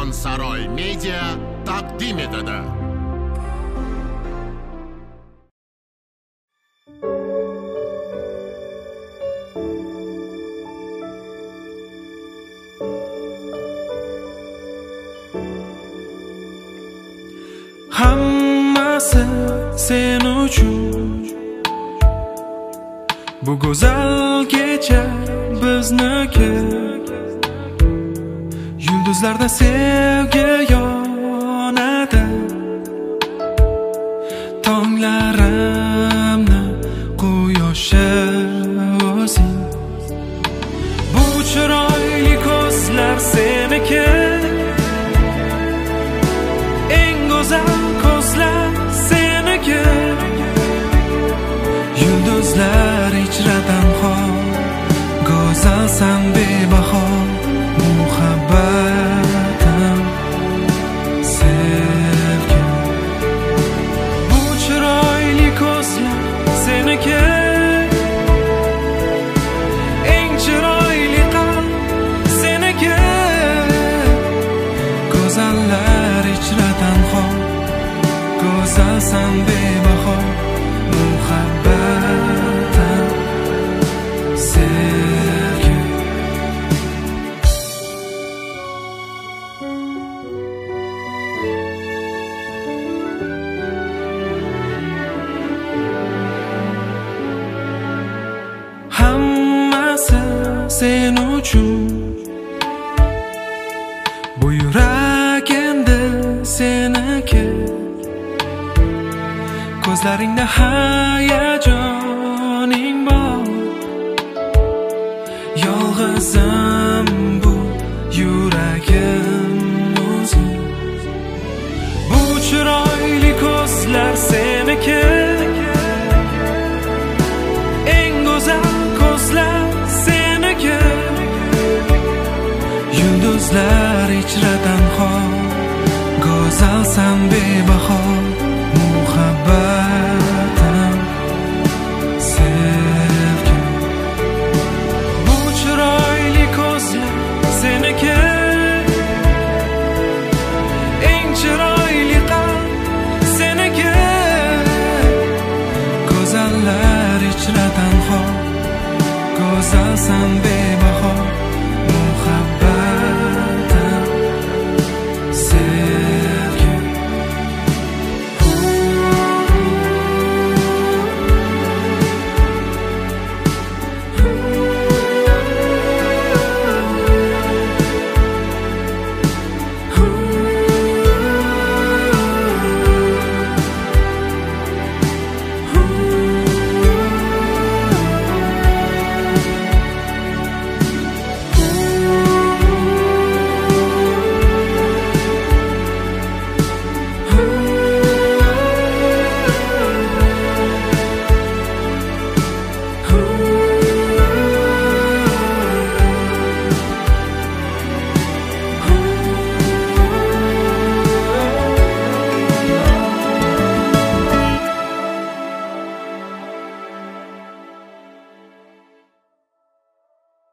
Karvonsaroy Media taqdim etadi. Hammasi sen uchun, bu go'zal kecha bizniki. Yulduzlarda sevgi yonadi, tonglarimni quyoshi o'zing. Bu chiroyli ko'zlar seniki, eng go'zal ko'zlar seniki. Yulduzlar ichradan xor, go'zalsan bebaho. Muhabbatim sevgim, bu chiroyli ko'zlar seniki, eng chiroyli qalb seniki. Go'zallar ichradan xor, go'zalsan bebaho. Muhabbatim sevgim. Hammasi sen uchun, bu yurak endi seniki. Ko'zlaringda hayajoning bor, yolg'izim bu yuragim o'zing. Bu chiroyli ko'zlar seniki, eng go'zal ko'zlar seniki. Yulduzlar ichradan xor, go'zalsan bebaho.